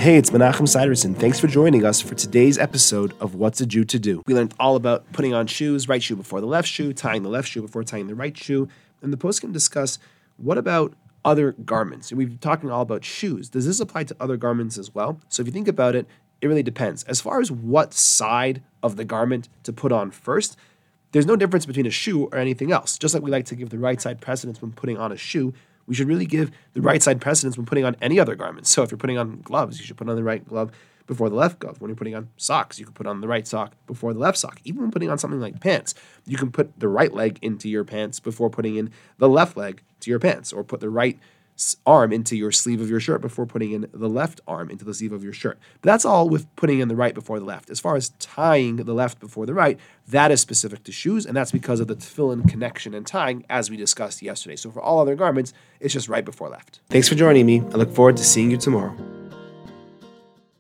Hey, it's Menachem Siderson. Thanks for joining us for today's episode of What's a Jew to Do. We learned all about putting on shoes, right shoe before the left shoe, tying the left shoe before tying the right shoe, and the poskim discuss what about other garments. And we've been talking all about shoes. Does this apply to other garments as well? So if you think about it, it really depends. As far as what side of the garment to put on first, there's no difference between a shoe or anything else. Just like we like to give the right side precedence when putting on a shoe, we should really give the right side precedence when putting on any other garment. So if you're putting on gloves, you should put on the right glove before the left glove. When you're putting on socks, you can put on the right sock before the left sock. Even when putting on something like pants, you can put the right leg into your pants before putting in the left leg to your pants, or put the right arm into your sleeve of your shirt before putting in the left arm into the sleeve of your shirt. But that's all with putting in the right before the left. As far as tying the left before the right, that is specific to shoes, and that's because of the tefillin connection and tying, as we discussed yesterday. So for all other garments, it's just right before left. Thanks for joining me. I look forward to seeing you tomorrow.